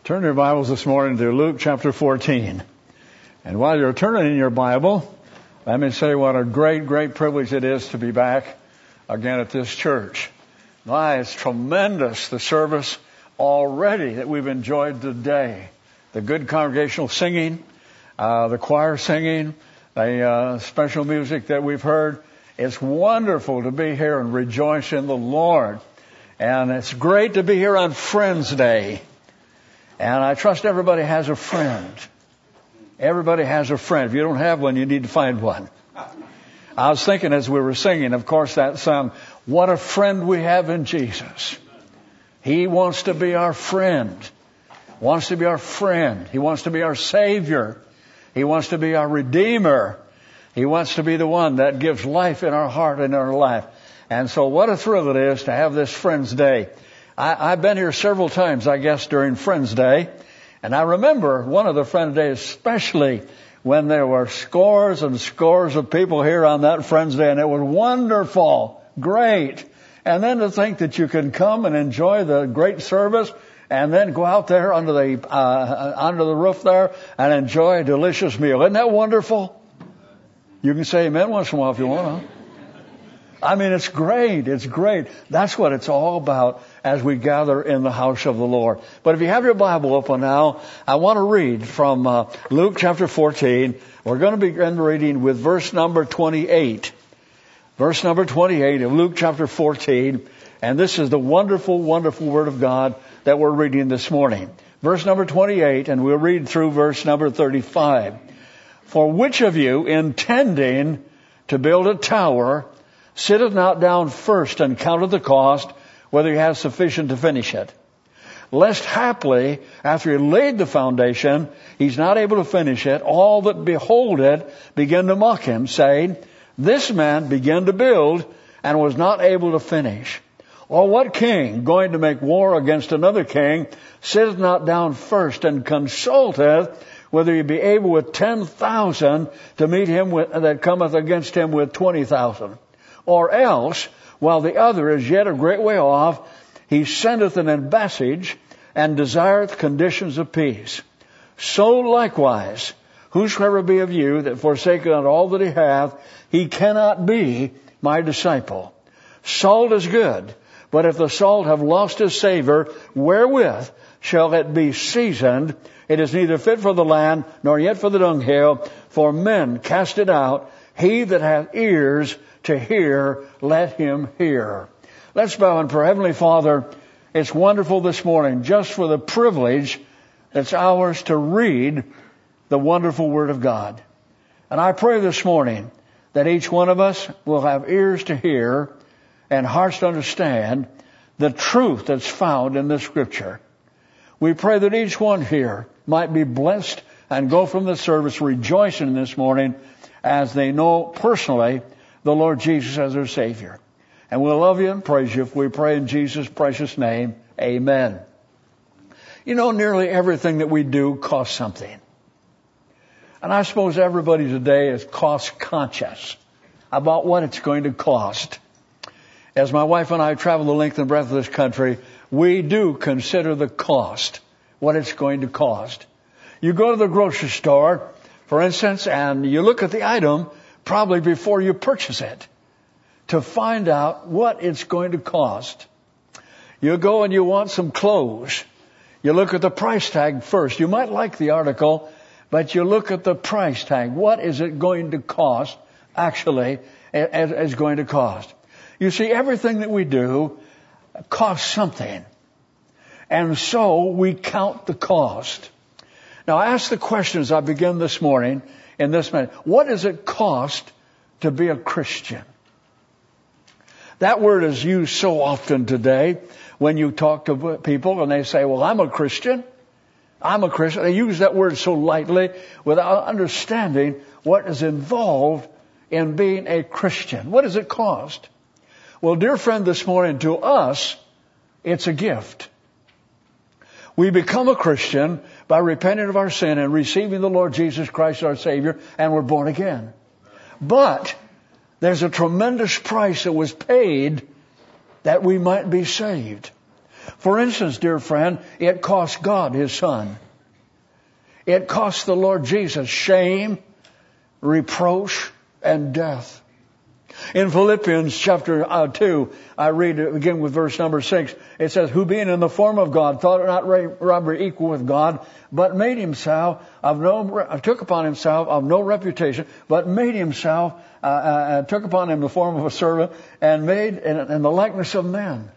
Turn your Bibles this morning to Luke chapter 14. And while you're turning in your Bible, let me say what a great, great privilege it is to be back again at this church. My, it's tremendous, the service already that we've enjoyed today. The good congregational singing, the choir singing, the special music that we've heard. It's wonderful to be here and rejoice in the Lord. And it's great to be here on Friends Day. And I trust everybody has a friend. Everybody has a friend. If you don't have one, you need to find one. I was thinking as we were singing, of course, that song, what a friend we have in Jesus. He wants to be our friend. Wants to be our friend. He wants to be our Savior. He wants to be our Redeemer. He wants to be the one that gives life in our heart and in our life. And so what a thrill it is to have this Friends Day. I've been here several times, I guess, during Friends Day. And I remember one of the Friends Days, especially when there were scores and scores of people here on that Friends Day. And it was wonderful. Great. And then to think that you can come and enjoy the great service and then go out there under the roof there and enjoy a delicious meal. Isn't that wonderful? You can say amen once in a while if you want to. I mean, it's great. It's great. That's what it's all about as we gather in the house of the Lord. But if you have your Bible open now, I want to read from Luke chapter 14. We're going to begin reading with verse number 28. Verse number 28 of Luke chapter 14. And this is the wonderful, wonderful Word of God that we're reading this morning. Verse number 28, and we'll read through verse number 35. For which of you, intending to build a tower, sitteth not down first and counteth the cost, whether he has sufficient to finish it? Lest haply, after he laid the foundation, he's not able to finish it, all that behold it begin to mock him, saying, This man began to build and was not able to finish. Or what king, going to make war against another king, sitteth not down first and consulteth whether he be able with 10,000 to meet him that cometh against him with 20,000? Or else, while the other is yet a great way off, he sendeth an embassage and desireth conditions of peace. So likewise, whosoever be of you that forsaketh not all that he hath, he cannot be my disciple. Salt is good, but if the salt have lost his savor, wherewith shall it be seasoned? It is neither fit for the land, nor yet for the dunghill, for men cast it out. He that hath ears to hear, let him hear. Let's bow and pray. Heavenly Father, it's wonderful this morning just for the privilege that's ours to read the wonderful Word of God. And I pray this morning that each one of us will have ears to hear and hearts to understand the truth that's found in this Scripture. We pray that each one here might be blessed and go from the service rejoicing this morning as they know personally the Lord Jesus as their Savior. And we'll love you and praise you if we pray in Jesus' precious name. Amen. You know, nearly everything that we do costs something. And I suppose everybody today is cost conscious about what it's going to cost. As my wife and I travel the length and breadth of this country, we do consider the cost, what it's going to cost. You go to the grocery store, for instance, and you look at the item probably before you purchase it to find out what it's going to cost. You go and you want some clothes. You look at the price tag first. You might like the article, but you look at the price tag. What is it going to cost? Actually, it's going to cost. You see, everything that we do costs something. And so we count the cost. Now, I ask the question as I begin this morning in this minute. What does it cost to be a Christian? That word is used so often today when you talk to people and they say, well, I'm a Christian. I'm a Christian. They use that word so lightly without understanding what is involved in being a Christian. What does it cost? Well, dear friend, this morning to us, it's a gift. We become a Christian by repenting of our sin and receiving the Lord Jesus Christ our Savior, and we're born again. But there's a tremendous price that was paid that we might be saved. For instance, dear friend, it cost God His Son. It cost the Lord Jesus shame, reproach, and death. In Philippians chapter 2, I read it again with verse number 6. It says, who being in the form of God, thought it not robbery equal with God, but made himself took upon himself of no reputation, but made himself, took upon him the form of a servant, and made in the likeness of men.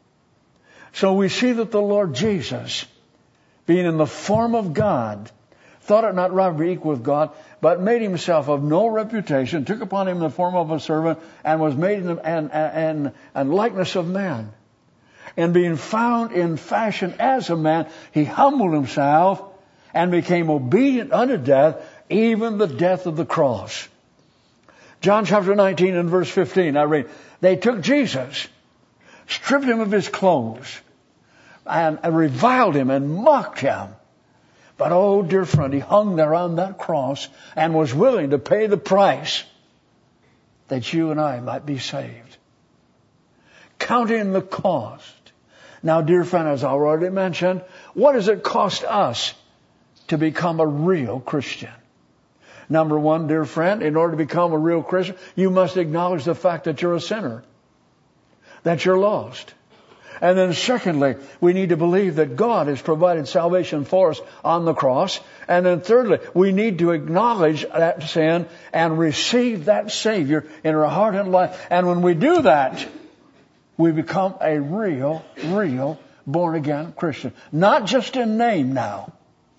So we see that the Lord Jesus, being in the form of God, thought it not robbery equal with God, but made himself of no reputation, took upon him the form of a servant, and was made in likeness of man. And being found in fashion as a man, he humbled himself and became obedient unto death, even the death of the cross. John chapter 19 and verse 15, I read, they took Jesus, stripped him of his clothes, and reviled him and mocked him. But oh, dear friend, he hung there on that cross and was willing to pay the price that you and I might be saved. Counting the cost. Now, dear friend, as I already mentioned, what does it cost us to become a real Christian? Number one, dear friend, in order to become a real Christian, you must acknowledge the fact that you're a sinner, that you're lost. And then secondly, we need to believe that God has provided salvation for us on the cross. And then thirdly, we need to acknowledge that sin and receive that Savior in our heart and life. And when we do that, we become a real born-again Christian. Not just in name now,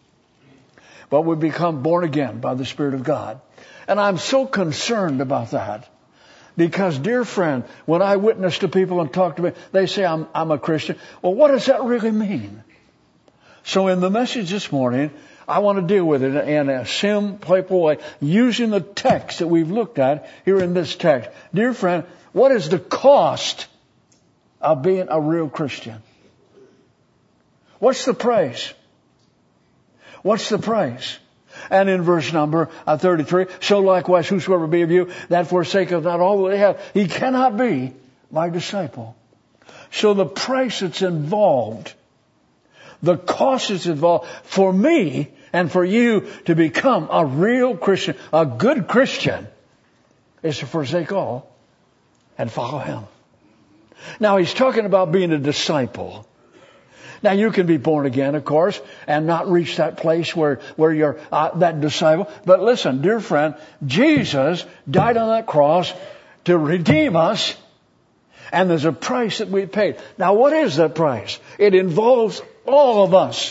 but we become born again by the Spirit of God. And I'm so concerned about that. Because, dear friend, when I witness to people and talk to me, they say, I'm a Christian. Well, what does that really mean? So in the message this morning, I want to deal with it in a simple way, using the text that we've looked at here in this text. Dear friend, what is the cost of being a real Christian? What's the price? What's the price? And in verse number 33, so likewise whosoever be of you that forsaketh not all that they have, he cannot be my disciple. So the price that's involved, the cost that's involved for me and for you to become a real Christian, a good Christian, is to forsake all and follow Him. Now he's talking about being a disciple. Now you can be born again, of course, and not reach that place where you're that disciple. But listen, dear friend, Jesus died on that cross to redeem us, and there's a price that we paid. Now what is that price? It involves all of us.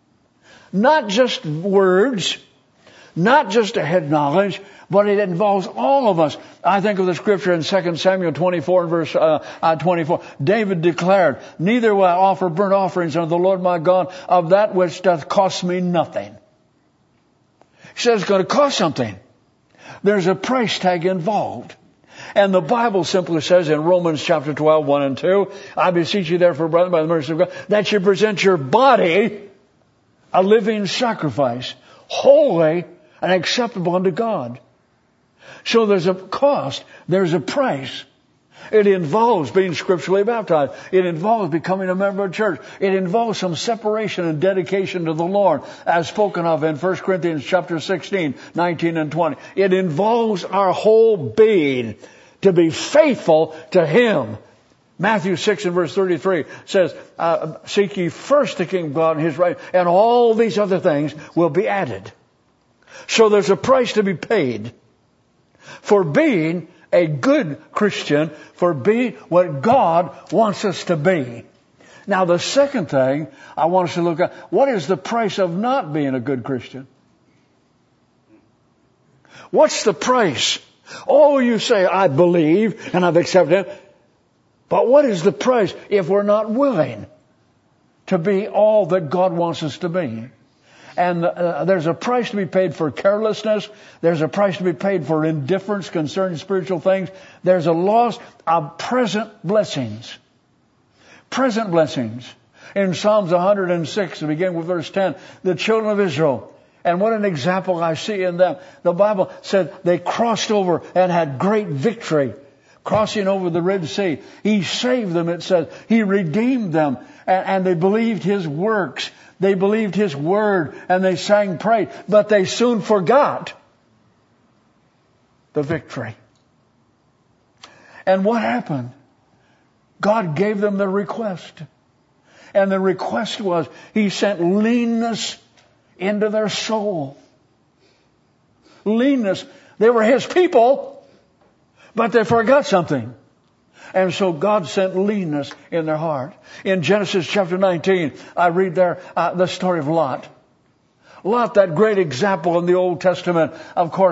Not just words, not just a head knowledge, but it involves all of us. I think of the scripture in 2 Samuel 24 and verse 24. David declared, neither will I offer burnt offerings unto the Lord my God of that which doth cost me nothing. He says it's going to cost something. There's a price tag involved. And the Bible simply says in Romans chapter 12, 1 and 2, I beseech you therefore, brethren, by the mercy of God, that you present your body a living sacrifice, holy and acceptable unto God. So there's a cost, there's a price. It involves being scripturally baptized. It involves becoming a member of church. It involves some separation and dedication to the Lord, as spoken of in 1 Corinthians chapter 16, 19 and 20. It involves our whole being to be faithful to Him. Matthew 6 and verse 33 says, seek ye first the kingdom of God and His right, and all these other things will be added. So there's a price to be paid for being a good Christian, for being what God wants us to be. Now the second thing I want us to look at, what is the price of not being a good Christian? What's the price? Oh, you say, I believe and I've accepted it. But what is the price if we're not willing to be all that God wants us to be? And there's a price to be paid for carelessness. There's a price to be paid for indifference concerning spiritual things. There's a loss of present blessings. Present blessings. In Psalms 106, beginning with verse 10, the children of Israel, and what an example I see in them. The Bible said they crossed over and had great victory. crossing over the Red Sea. He saved them, it says. He redeemed them. And they believed His works. They believed His word. And they sang praise. But they soon forgot the victory. And what happened? God gave them their request. And the request was, He sent leanness into their soul. Leanness. They were His people, but they forgot something. And so God sent leanness in their heart. In Genesis chapter 19, I read there the story of Lot. Lot, that great example in the Old Testament, of course,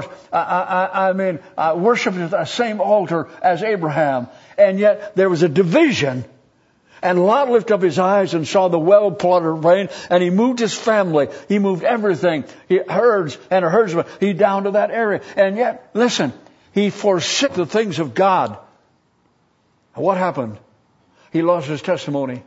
worshipped at the same altar as Abraham. And yet there was a division. And Lot lifted up his eyes and saw the well-plotted plain, and he moved his family. He moved everything. Herds and a herdsman. He down to that area. And yet, listen, he forsook the things of God. What happened? He lost his testimony.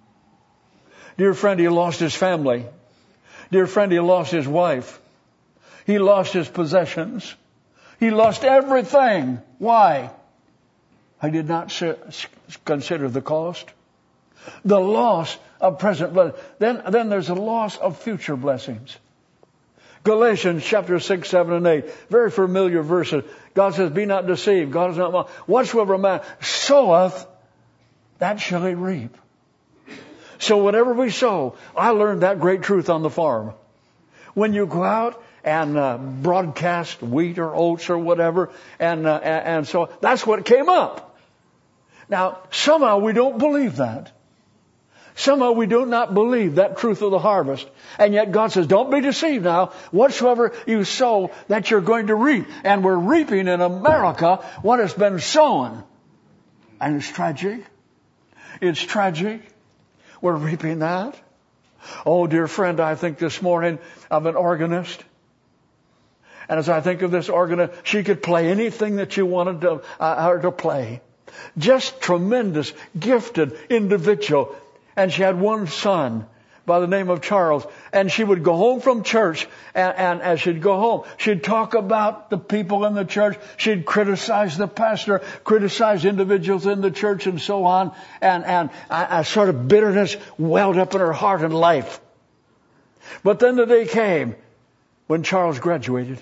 Dear friend, he lost his family. Dear friend, he lost his wife. He lost his possessions. He lost everything. Why? I did not consider the cost. The loss of present blessings. Then there's a loss of future blessings. Galatians chapter 6, 7, and 8. Very familiar verses. God says, be not deceived. God is not mocked. Whatsoever a man soweth, that shall he reap. So whatever we sow, I learned that great truth on the farm. When you go out and broadcast wheat or oats or whatever, and so that's what came up. Now, somehow we don't believe that. Somehow we do not believe that truth of the harvest. And yet God says, don't be deceived now. Whatsoever you sow, that you're going to reap. And we're reaping in America what has been sown. And it's tragic. It's tragic. We're reaping that. Oh, dear friend, I think this morning of an organist. And as I think of this organist, she could play anything that you wanted her to play. Just tremendous, gifted individual. And she had one son by the name of Charles. And she would go home from church. And as she'd go home, she'd talk about the people in the church. She'd criticize the pastor, criticize individuals in the church and so on. And a sort of bitterness welled up in her heart and life. But then the day came when Charles graduated.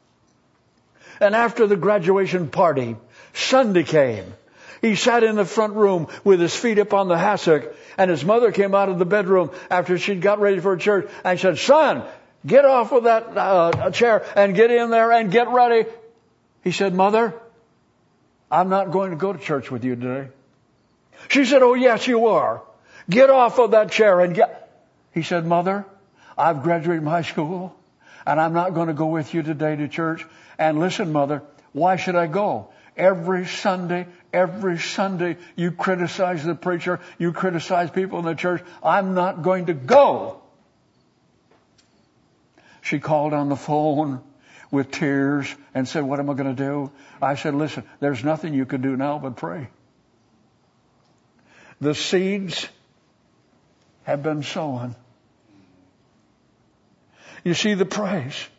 And after the graduation party, Sunday came. He sat in the front room with his feet up on the hassock, and his mother came out of the bedroom after she'd got ready for church and said, son, get off of that chair and get in there and get ready. He said, Mother, I'm not going to go to church with you today. She said, oh, yes, you are. Get off of that chair and get... He said, Mother, I've graduated from high school, and I'm not going to go with you today to church. And listen, Mother, why should I go? Every Sunday, you criticize the preacher, you criticize people in the church. I'm not going to go. She called on the phone with tears and said, what am I going to do? I said, listen, there's nothing you can do now but pray. The seeds have been sown. You see, the price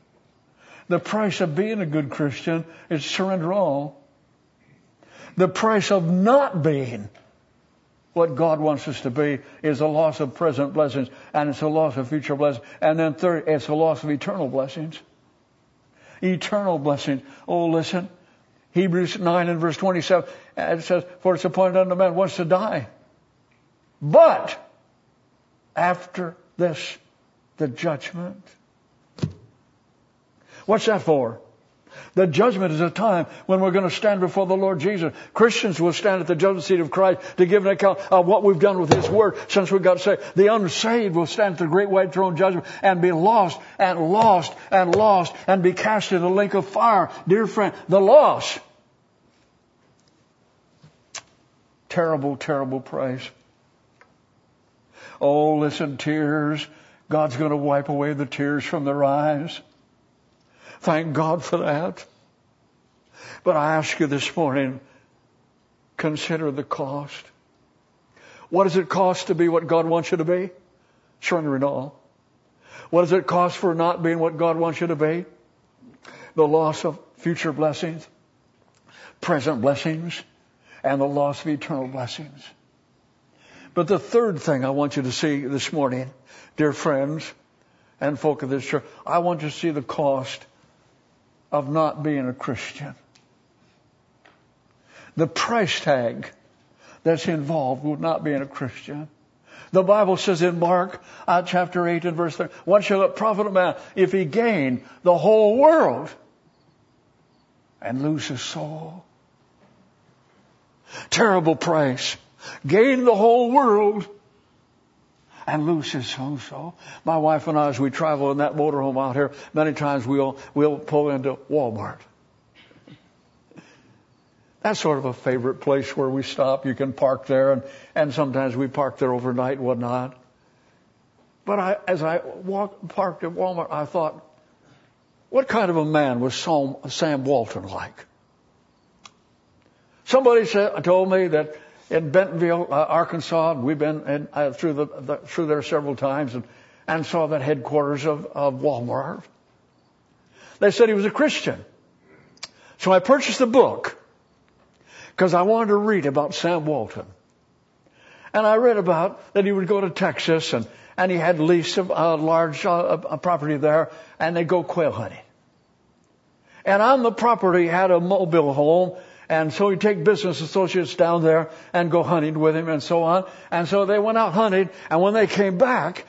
of being a good Christian is surrender all. The price of not being what God wants us to be is a loss of present blessings, and it's a loss of future blessings. And then third, it's a loss of eternal blessings. Eternal blessings. Oh, listen. Hebrews 9 and verse 27, it says, for it's appointed unto man once to die. But after this, the judgment. What's that for? The judgment is a time when we're going to stand before the Lord Jesus. Christians will stand at the judgment seat of Christ to give an account of what we've done with His Word since we got saved. The unsaved will stand at the great white throne judgment and be lost and lost and lost and be cast into the lake of fire. Dear friend, the loss. Terrible, terrible price. Oh, listen, tears. God's going to wipe away the tears from their eyes. Thank God for that. But I ask you this morning, consider the cost. What does it cost to be what God wants you to be? Surrender it all. What does it cost for not being what God wants you to be? The loss of future blessings. present blessings and the loss of eternal blessings. But the third thing I want you to see this morning, dear friends and folk of this church, I want you to see the cost of not being a Christian. The price tag that's involved with not being a Christian. The Bible says in Mark chapter 8 and verse 3, what shall it profit a man if he gain the whole world and lose his soul? Terrible price. Gain the whole world and lose his own soul. My wife and I, as we travel in that motorhome out here, many times we'll pull into Walmart. That's sort of a favorite place where we stop. You can park there, and sometimes we park there overnight and whatnot. But as I parked at Walmart, I thought, what kind of a man was Sam Walton like? Somebody told me that in Bentonville, Arkansas, we've been through there several times and saw that headquarters of Walmart. They said he was a Christian. So I purchased the book because I wanted to read about Sam Walton. And I read about that he would go to Texas and he had leased a large property there, and they'd go quail hunting. And on the property had a mobile home, and so he'd take business associates down there and go hunting with him and so on. And so they went out hunting, and when they came back,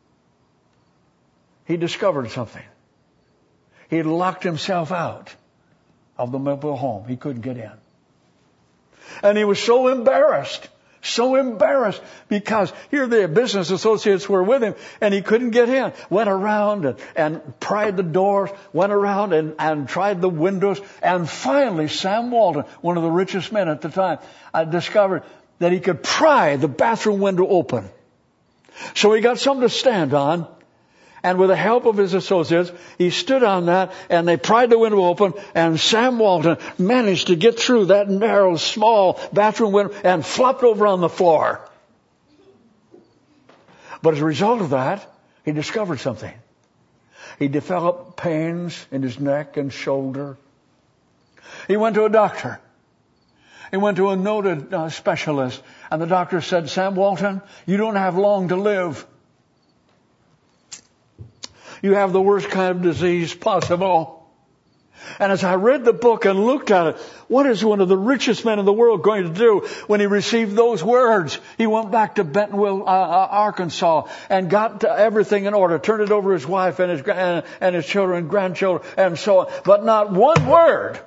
he discovered something. He had locked himself out of the mobile home. He couldn't get in. And he was so embarrassed because here the business associates were with him and he couldn't get in. Went around and pried the doors, went around and tried the windows. And finally, Sam Walton, one of the richest men at the time, discovered that he could pry the bathroom window open. So he got something to stand on. And with the help of his associates, he stood on that and they pried the window open, and Sam Walton managed to get through that narrow, small bathroom window and flopped over on the floor. But as a result of that, he discovered something. He developed pains in his neck and shoulder. He went to a doctor. He went to a noted specialist, and the doctor said, Sam Walton, you don't have long to live. You have the worst kind of disease possible. And as I read the book and looked at it, what is one of the richest men in the world going to do when he received those words? He went back to Bentonville, Arkansas, and got everything in order, turned it over to his wife and his children and grandchildren and so on. But not one word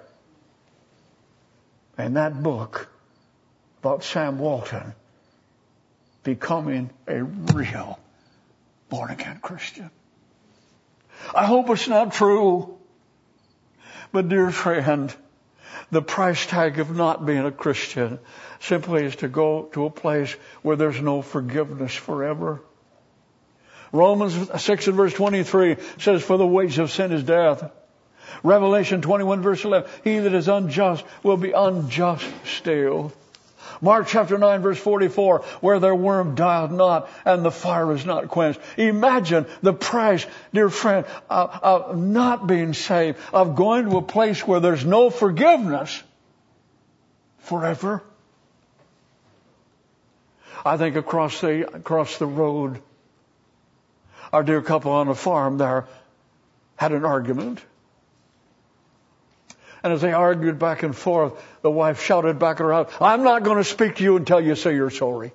in that book about Sam Walton becoming a real born-again Christian. I hope it's not true. But dear friend, the price tag of not being a Christian simply is to go to a place where there's no forgiveness forever. Romans 6 and verse 23 says, for the wages of sin is death. Revelation 21 verse 11, he that is unjust will be unjust still. Mark chapter 9 verse 44, where their worm dieth not and the fire is not quenched. Imagine the price, dear friend, of not being saved, of going to a place where there's no forgiveness forever. I think across the road, our dear couple on the farm there had an argument. And as they argued back and forth, the wife shouted back at her husband, I'm not going to speak to you until you say you're sorry.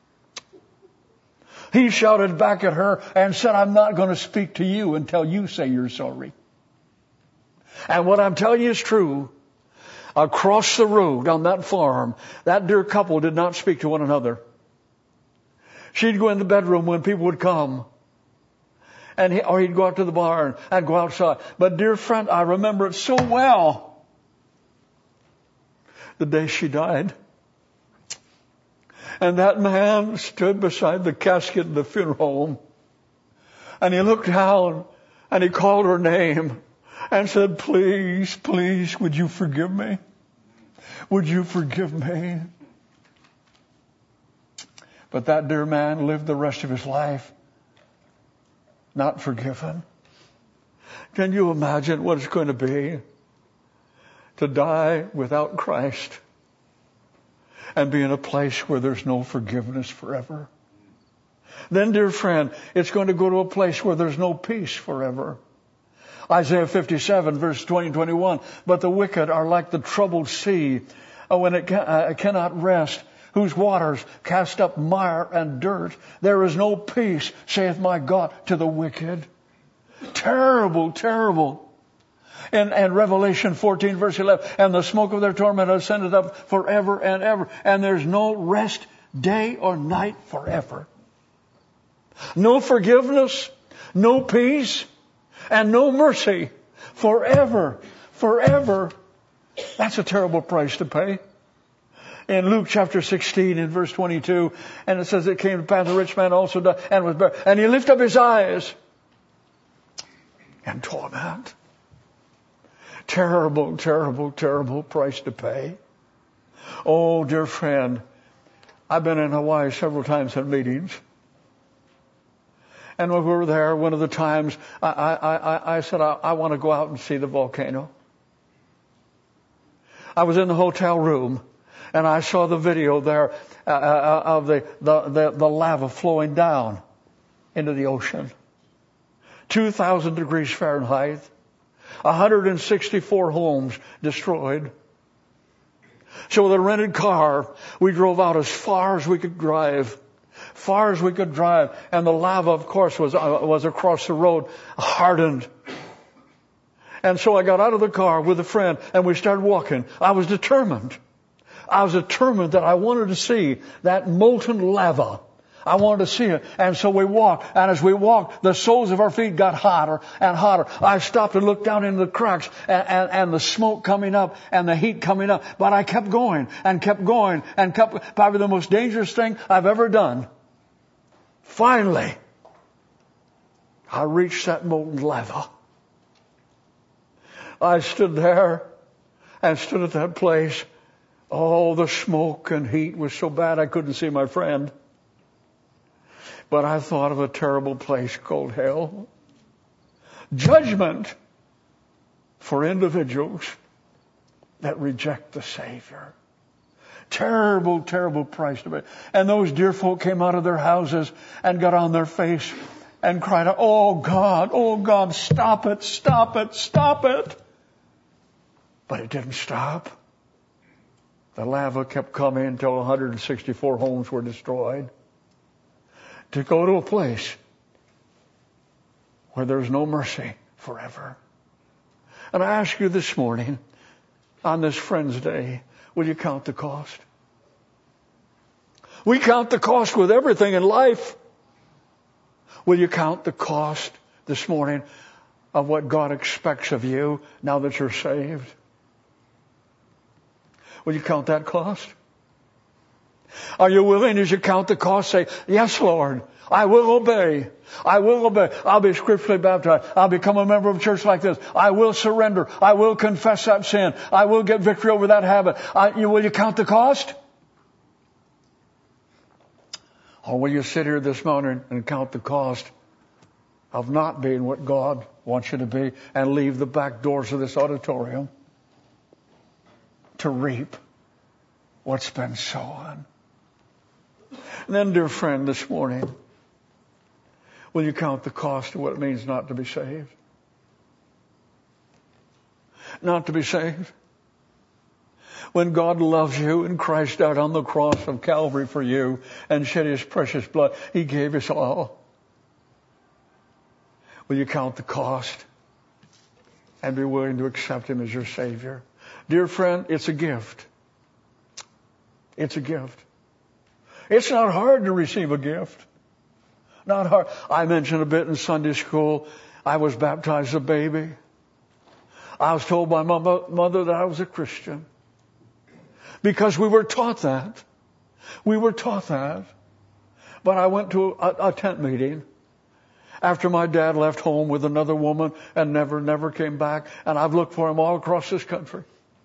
He shouted back at her and said, I'm not going to speak to you until you say you're sorry. And what I'm telling you is true. Across the road on that farm, that dear couple did not speak to one another. She'd go in the bedroom when people would come. Or he'd go out to the barn and go outside. But dear friend, I remember it so well. The day she died. And that man stood beside the casket in the funeral home. And he looked down and he called her name and said, please, please, would you forgive me? Would you forgive me? But that dear man lived the rest of his life not forgiven. Can you imagine what it's going to be? to die without Christ and be in a place where there's no forgiveness forever. Then, dear friend, it's going to go to a place where there's no peace forever. Isaiah 57, verse 20 and 21, but the wicked are like the troubled sea when it cannot rest, whose waters cast up mire and dirt. There is no peace, saith my God, to the wicked. Terrible, terrible. And Revelation 14, verse 11, and the smoke of their torment ascended up forever and ever, and there's no rest day or night forever. No forgiveness, no peace, and no mercy forever, forever. That's a terrible price to pay. In Luke chapter 16 in verse 22, and it says it came to pass the rich man also died and was buried. And he lifted up his eyes and torment. Terrible, terrible, terrible price to pay. Oh, dear friend, I've been in Hawaii several times at meetings. And when we were there, one of the times, I said, I want to go out and see the volcano. I was in the hotel room, and I saw the video there of the lava flowing down into the ocean. 2,000 degrees Fahrenheit. 164 homes destroyed. So with a rented car, we drove out as far as we could drive. Far as we could drive. And the lava, of course, was across the road, hardened. And so I got out of the car with a friend and we started walking. I was determined. that I wanted to see that molten lava. I wanted to see it. And so we walked. And as we walked, the soles of our feet got hotter and hotter. I stopped and looked down into the cracks and the smoke coming up and the heat coming up. But I kept going and kept going and kept, probably the most dangerous thing I've ever done. Finally, I reached that molten lava. I stood there and stood at that place. Oh, the smoke and heat was so bad I couldn't see my friend. But I thought of a terrible place called hell. Judgment for individuals that reject the Savior. Terrible, terrible price to pay. And those dear folk came out of their houses and got on their face and cried out, oh God, stop it, stop it, stop it. But it didn't stop. The lava kept coming until 164 homes were destroyed. To go to a place where there's no mercy forever. And I ask you this morning, on this Friends Day, will you count the cost? We count the cost with everything in life. Will you count the cost this morning of what God expects of you now that you're saved? Will you count that cost? Are you willing, as you count the cost, say, yes, Lord, I will obey. I will obey. I'll be scripturally baptized. I'll become a member of a church like this. I will surrender. I will confess that sin. I will get victory over that habit. Will you count the cost? Or will you sit here this morning and count the cost of not being what God wants you to be and leave the back doors of this auditorium to reap what's been sown? And then, dear friend, this morning, will you count the cost of what it means not to be saved? Not to be saved. When God loves you and Christ died on the cross of Calvary for you and shed His precious blood, He gave us all. Will you count the cost and be willing to accept Him as your Savior? Dear friend, it's a gift. It's a gift. It's not hard to receive a gift. Not hard. I mentioned a bit in Sunday school, I was baptized as a baby. I was told by my mother that I was a Christian. Because we were taught that. We were taught that. But I went to a tent meeting after my dad left home with another woman and never came back. And I've looked for him all across this country.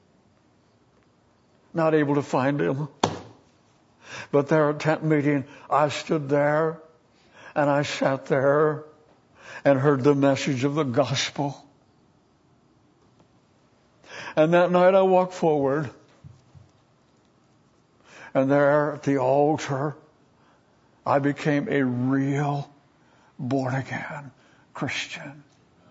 Not able to find him. But there at tent meeting, I stood there and I sat there and heard the message of the gospel. And that night I walked forward, and there at the altar, I became a real born-again Christian.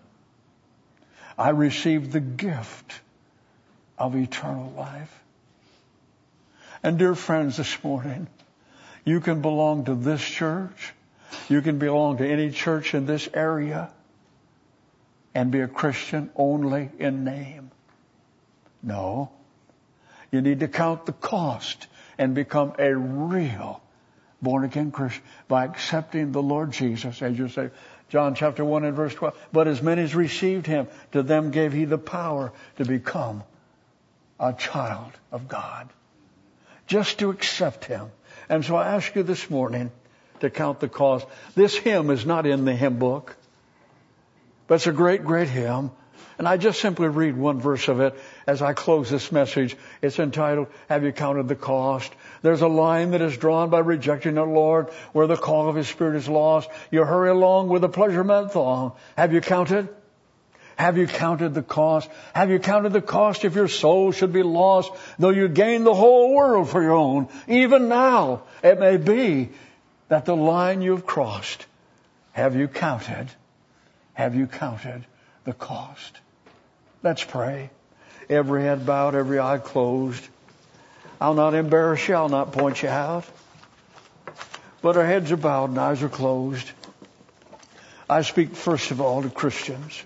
I received the gift of eternal life. And dear friends, this morning, you can belong to this church. You can belong to any church in this area and be a Christian only in name. No. You need to count the cost and become a real born-again Christian by accepting the Lord Jesus as your Savior. John chapter 1 and verse 12. But as many as received Him, to them gave He the power to become a child of God. Just to accept Him. And so I ask you this morning to count the cost. This hymn is not in the hymn book, but it's a great, great hymn. And I just simply read one verse of it as I close this message. It's entitled, Have You Counted the Cost? There's a line that is drawn by rejecting the Lord where the call of His Spirit is lost. You hurry along with a pleasure-meant thong. Have you counted? Have you counted the cost? Have you counted the cost if your soul should be lost, though you gain the whole world for your own? Even now, it may be that the line you've crossed, have you counted? Have you counted the cost? Let's pray. Every head bowed, every eye closed. I'll not embarrass you. I'll not point you out. But our heads are bowed and eyes are closed. I speak first of all to Christians.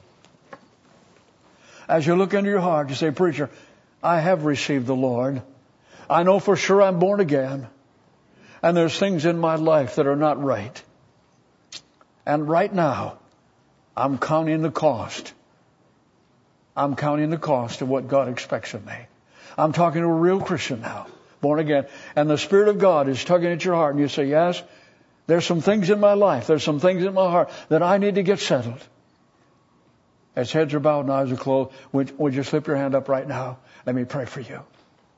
As you look into your heart, you say, Preacher, I have received the Lord. I know for sure I'm born again. And there's things in my life that are not right. And right now, I'm counting the cost. I'm counting the cost of what God expects of me. I'm talking to a real Christian now, born again. And the Spirit of God is tugging at your heart. And you say, yes, there's some things in my life. There's some things in my heart that I need to get settled. As heads are bowed and eyes are closed, would you slip your hand up right now? Let me pray for you.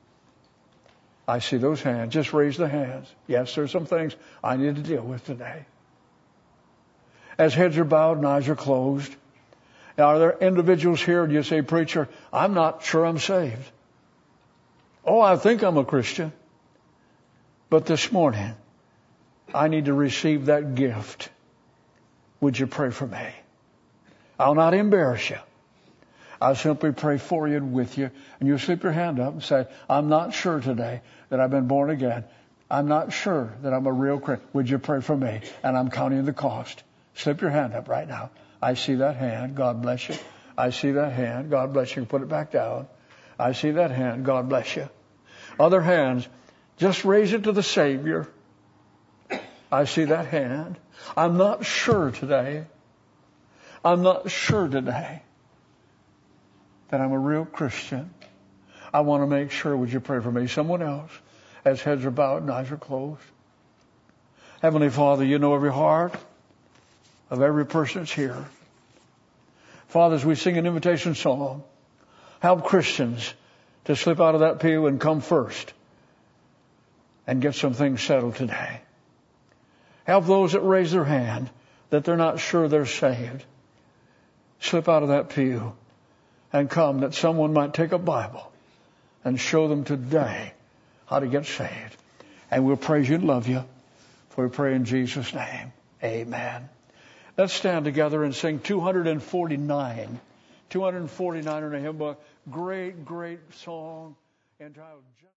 I see those hands. Just raise the hands. Yes, there's some things I need to deal with today. As heads are bowed and eyes are closed, now, are there individuals here and you say, Preacher, I'm not sure I'm saved. Oh, I think I'm a Christian. But this morning, I need to receive that gift. Would you pray for me? I'll not embarrass you. I'll simply pray for you and with you. And you slip your hand up and say, I'm not sure today that I've been born again. I'm not sure that I'm a real Christian. Would you pray for me? And I'm counting the cost. Slip your hand up right now. I see that hand. God bless you. I see that hand. God bless you. Put it back down. I see that hand. God bless you. Other hands, just raise it to the Savior. I see that hand. I'm not sure today. I'm not sure today that I'm a real Christian. I want to make sure. Would you pray for me? Someone else, as heads are bowed and eyes are closed. Heavenly Father, you know every heart of every person that's here. Father, as we sing an invitation song, help Christians to slip out of that pew and come first and get some things settled today. Help those that raise their hand that they're not sure they're saved. Slip out of that pew and come that someone might take a Bible and show them today how to get saved. And we'll praise you and love you. For we pray in Jesus' name. Amen. Let's stand together and sing 249. 249 in a hymn book. Great, great song entitled